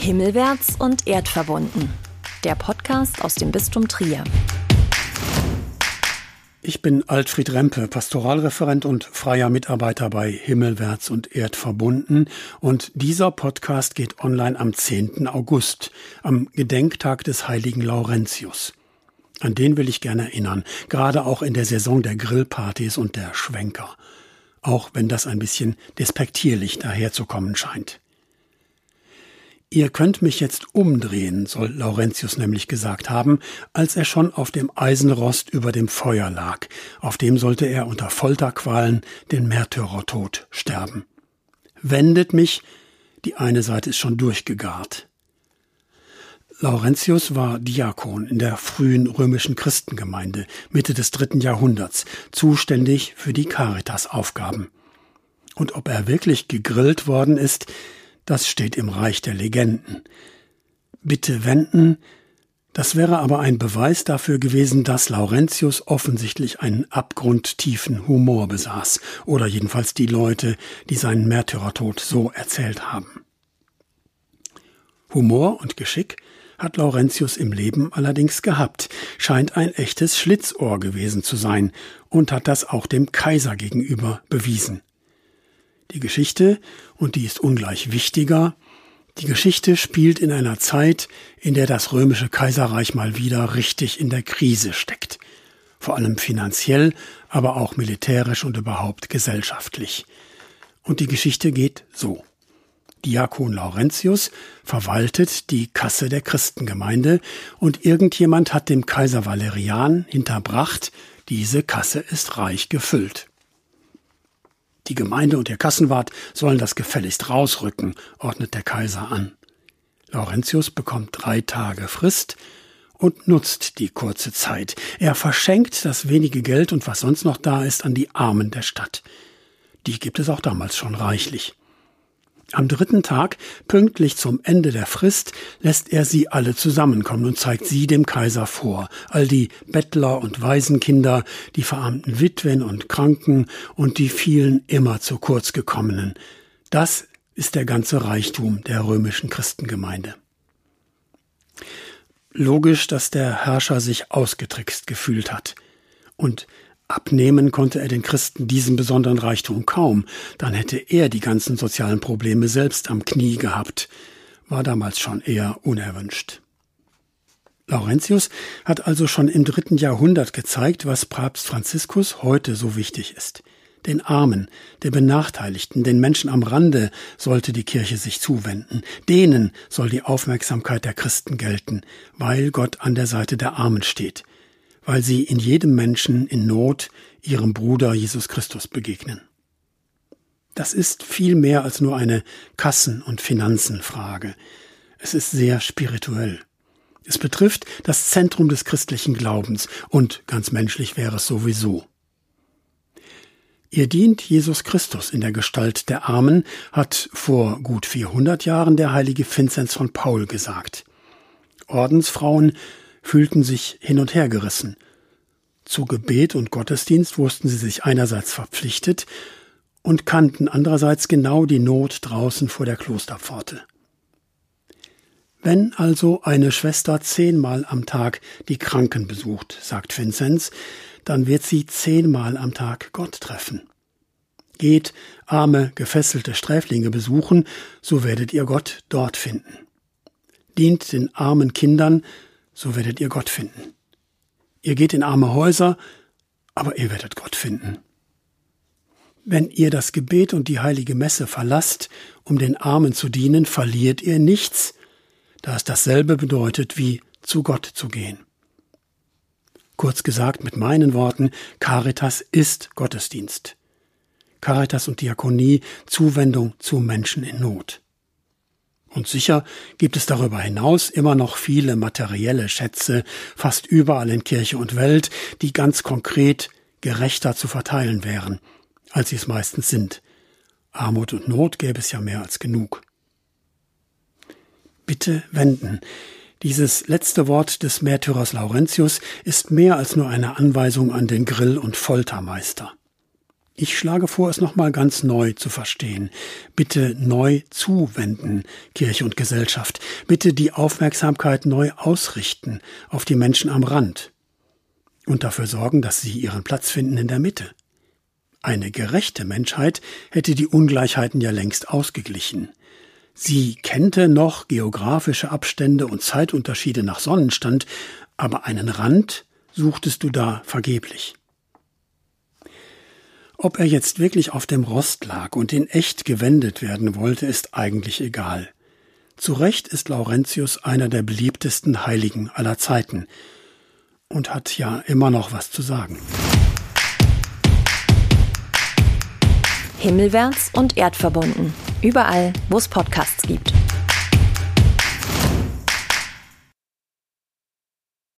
Himmelwärts und erdverbunden. Der Podcast aus dem Bistum Trier. Ich bin Altfried Rempe, Pastoralreferent und freier Mitarbeiter bei Himmelwärts und erdverbunden. Und dieser Podcast geht online am 10. August, am Gedenktag des heiligen Laurentius. An den will ich gerne erinnern, gerade auch in der Saison der Grillpartys und der Schwenker. Auch wenn das ein bisschen despektierlich daherzukommen scheint. Ihr könnt mich jetzt umdrehen, soll Laurentius nämlich gesagt haben, als er schon auf dem Eisenrost über dem Feuer lag. Auf dem sollte er unter Folterqualen den Märtyrertod sterben. Wendet mich, die eine Seite ist schon durchgegart. Laurentius war Diakon in der frühen römischen Christengemeinde, Mitte des 3. Jahrhunderts, zuständig für die Caritas-Aufgaben. Und ob er wirklich gegrillt worden ist, das steht im Reich der Legenden. Bitte wenden, das wäre aber ein Beweis dafür gewesen, dass Laurentius offensichtlich einen abgrundtiefen Humor besaß, oder jedenfalls die Leute, die seinen Märtyrertod so erzählt haben. Humor und Geschick hat Laurentius im Leben allerdings gehabt, scheint ein echtes Schlitzohr gewesen zu sein und hat das auch dem Kaiser gegenüber bewiesen. Die Geschichte, und die ist ungleich wichtiger, die Geschichte spielt in einer Zeit, in der das römische Kaiserreich mal wieder richtig in der Krise steckt. Vor allem finanziell, aber auch militärisch und überhaupt gesellschaftlich. Und die Geschichte geht so. Diakon Laurentius verwaltet die Kasse der Christengemeinde und irgendjemand hat dem Kaiser Valerian hinterbracht, diese Kasse ist reich gefüllt. Die Gemeinde und ihr Kassenwart sollen das gefälligst rausrücken, ordnet der Kaiser an. Laurentius bekommt 3 Tage Frist und nutzt die kurze Zeit. Er verschenkt das wenige Geld und was sonst noch da ist an die Armen der Stadt. Die gibt es auch damals schon reichlich. Am 3. Tag, pünktlich zum Ende der Frist, lässt er sie alle zusammenkommen und zeigt sie dem Kaiser vor. All die Bettler und Waisenkinder, die verarmten Witwen und Kranken und die vielen immer zu kurz gekommenen. Das ist der ganze Reichtum der römischen Christengemeinde. Logisch, dass der Herrscher sich ausgetrickst gefühlt hat. Und abnehmen konnte er den Christen diesen besonderen Reichtum kaum, dann hätte er die ganzen sozialen Probleme selbst am Knie gehabt, war damals schon eher unerwünscht. Laurentius hat also schon im 3. Jahrhundert gezeigt, was Papst Franziskus heute so wichtig ist. Den Armen, den Benachteiligten, den Menschen am Rande sollte die Kirche sich zuwenden. Denen soll die Aufmerksamkeit der Christen gelten, weil Gott an der Seite der Armen steht. Weil sie in jedem Menschen in Not ihrem Bruder Jesus Christus begegnen. Das ist viel mehr als nur eine Kassen- und Finanzenfrage. Es ist sehr spirituell. Es betrifft das Zentrum des christlichen Glaubens und ganz menschlich wäre es sowieso. Ihr dient Jesus Christus in der Gestalt der Armen, hat vor gut 400 Jahren der heilige Vinzenz von Paul gesagt. Ordensfrauen fühlten sich hin und her gerissen. Zu Gebet und Gottesdienst wussten sie sich einerseits verpflichtet und kannten andererseits genau die Not draußen vor der Klosterpforte. Wenn also eine Schwester 10-mal am Tag die Kranken besucht, sagt Vinzenz, dann wird sie 10-mal am Tag Gott treffen. Geht arme, gefesselte Sträflinge besuchen, so werdet ihr Gott dort finden. Dient den armen Kindern, so werdet ihr Gott finden. Ihr geht in arme Häuser, aber ihr werdet Gott finden. Wenn ihr das Gebet und die heilige Messe verlasst, um den Armen zu dienen, verliert ihr nichts, da es dasselbe bedeutet, wie zu Gott zu gehen. Kurz gesagt mit meinen Worten, Caritas ist Gottesdienst. Caritas und Diakonie, Zuwendung zu Menschen in Not. Und sicher gibt es darüber hinaus immer noch viele materielle Schätze, fast überall in Kirche und Welt, die ganz konkret gerechter zu verteilen wären, als sie es meistens sind. Armut und Not gäbe es ja mehr als genug. Bitte wenden. Dieses letzte Wort des Märtyrers Laurentius ist mehr als nur eine Anweisung an den Grill- und Foltermeister. Ich schlage vor, es nochmal ganz neu zu verstehen. Bitte neu zuwenden, Kirche und Gesellschaft. Bitte die Aufmerksamkeit neu ausrichten auf die Menschen am Rand. Und dafür sorgen, dass sie ihren Platz finden in der Mitte. Eine gerechte Menschheit hätte die Ungleichheiten ja längst ausgeglichen. Sie kennte noch geografische Abstände und Zeitunterschiede nach Sonnenstand, aber einen Rand suchtest du da vergeblich. Ob er jetzt wirklich auf dem Rost lag und in echt gewendet werden wollte, ist eigentlich egal. Zu Recht ist Laurentius einer der beliebtesten Heiligen aller Zeiten und hat ja immer noch was zu sagen. Himmelwärts und erdverbunden. Überall, wo es Podcasts gibt.